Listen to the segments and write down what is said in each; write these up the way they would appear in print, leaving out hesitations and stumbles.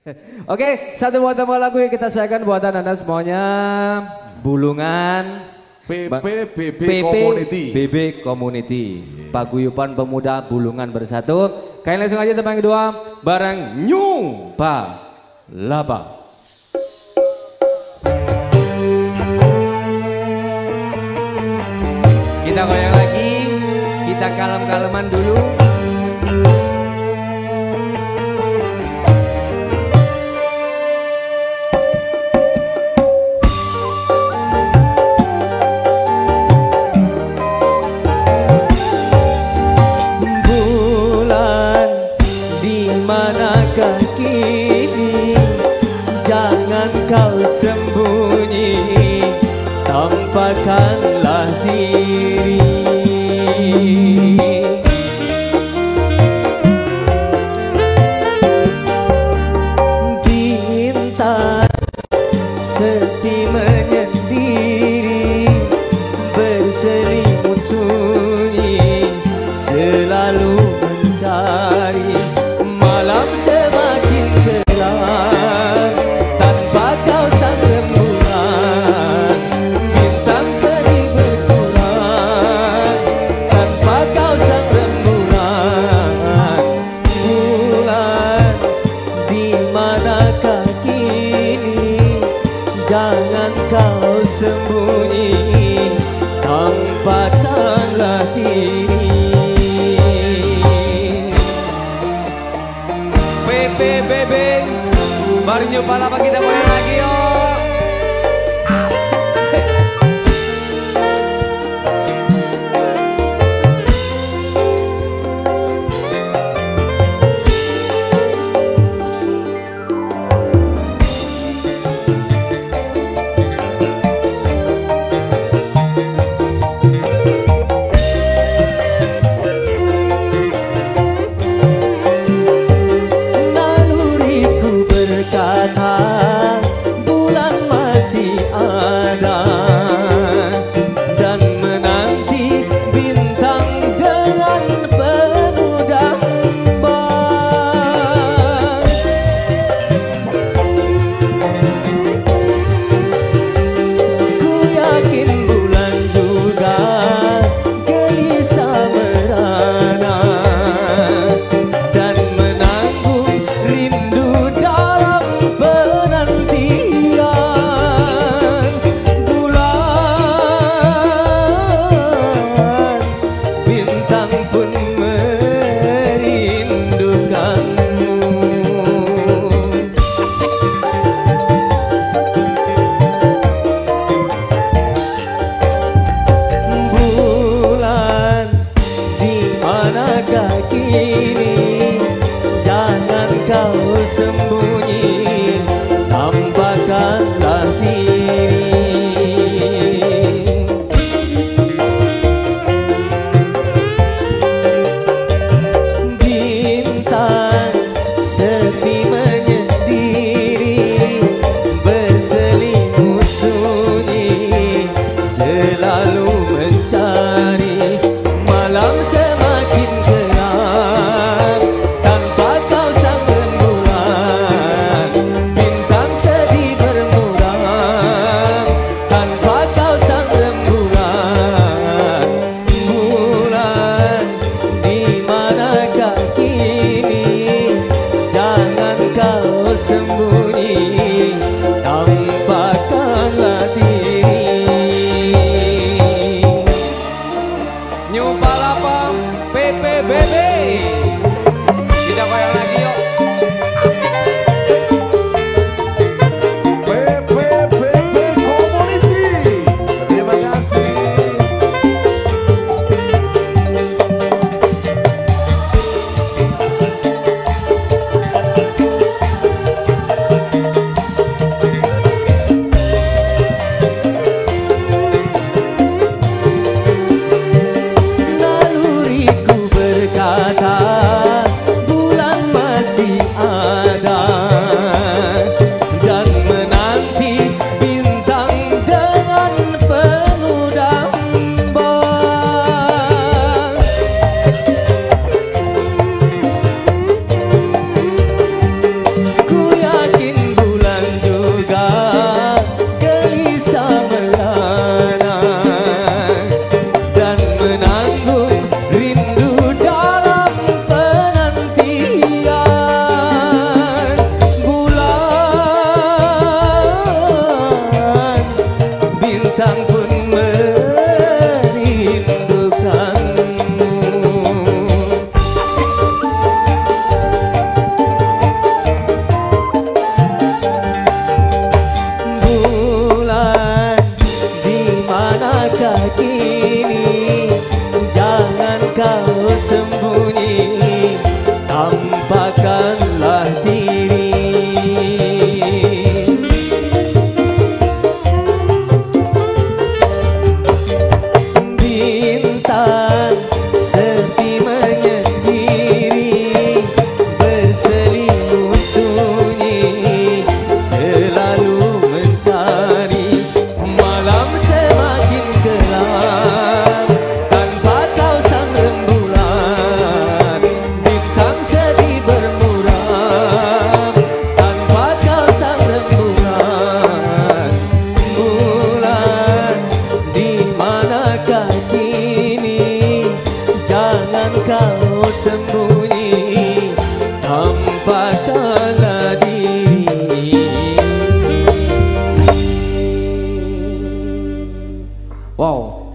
Oke, satu buat tema lagu yang kita sesuaikan buatan Anda semuanya. Bulungan BB Community. Paguyuban Pemuda Bulungan Bersatu. Kalian langsung aja tembang kedua bareng New Palapa. Kita goyang lagi, kita kalem-kaleman dulu. Bulan di manakah kini, jangan kau sembunyi, tampakkanlah diri. Bintang seperti menyendiri, berselimut sunyi, selalu mencari. Malam semakin gelap tanpa kau sang rembulan, bintang pergi berkurang tanpa kau sang rembulan. Bulan di manakah kini, jangan kau sembunyi, tampakkanlah diri. BB baru nyoba lama kita goyang lagi yo. Naluriku berkata,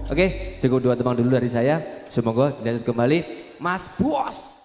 Oke, cukup 2 tembang dulu dari saya. Semoga dilanjut kembali Mas Bos.